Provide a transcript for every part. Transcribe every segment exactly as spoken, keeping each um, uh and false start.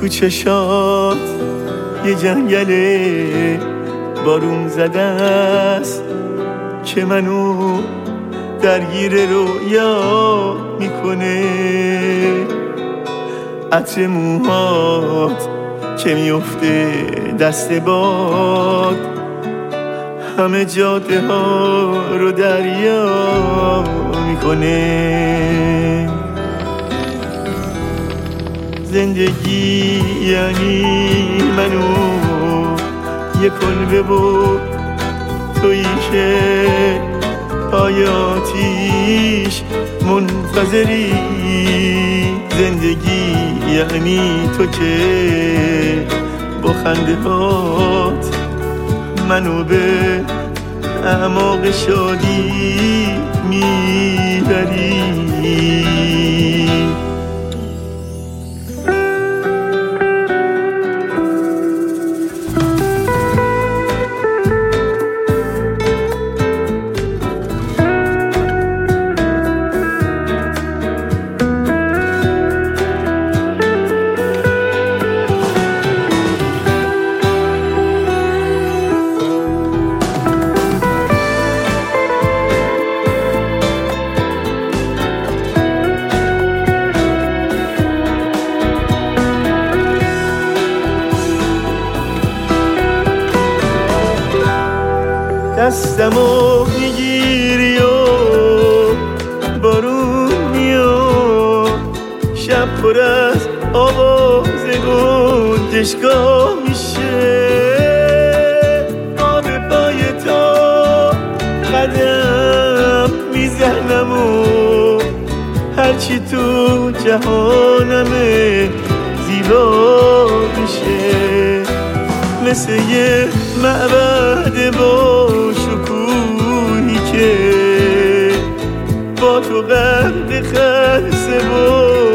تو چشات یه جنگل بارون زده است که منو درگیر رویا میکنه. عطر موهات که میفته دست باد همه جاده ها رو دریا میکنه. زندگی یعنی منو یه کلبه بود تویی که آیاتیش منتظری. زندگی یعنی تو که با خنده هات منو به اعماق شادی میبری. دستمو میگیری و بارون میاد، شب پر از آواز گنجشگاه میشه. آب پای تو قدم میزنم و هرچی تو جهانمه زیبا میشه. مثل یه معبد با شکوهی که با تو غرق خلصه و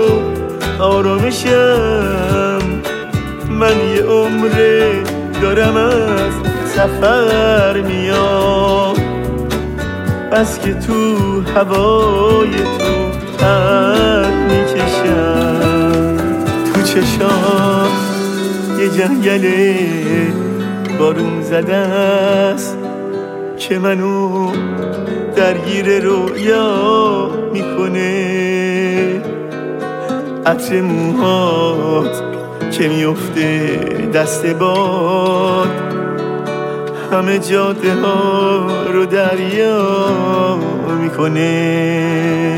آرامشم. من یه عمره دارم از سفر میام، بس که تو هوای تو پر میکشم. تو چشام یه جنگل بارون زده است که منو درگیر رویا میکنه. عطر موهات که میفته دست باد همه جاده ها رو دریا میکنه.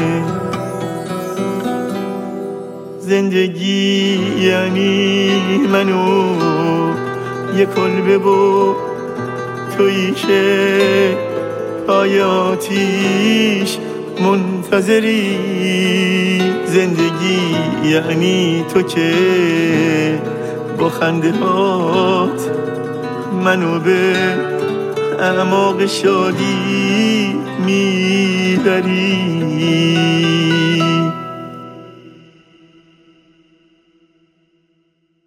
زندگی یعنی منو یه کلبه بود تویی که آیاتیش منتظری. زندگی یعنی تو که با خنده هات منو به اعماق شادی میبری.